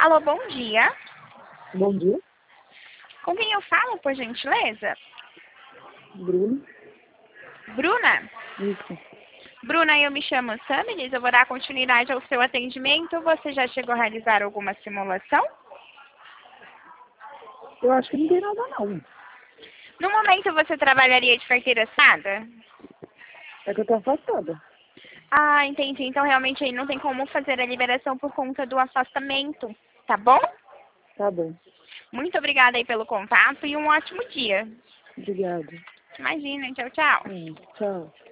Alô, bom dia. Bom dia, Com quem eu falo, por gentileza? Bruno. Bruna? Isso. Bruna, eu me chamo Samilis, eu vou dar continuidade ao seu atendimento. Você já chegou a realizar alguma simulação? Eu acho que não tem nada não. No momento, você trabalharia de carteira assinada? É que eu tô afastada. Ah, entendi. Então, realmente, aí não tem como fazer a liberação por conta do afastamento, tá bom? Tá bom. Muito obrigada aí pelo contato e um ótimo dia. Obrigada. Imagina, tchau, tchau. Tchau.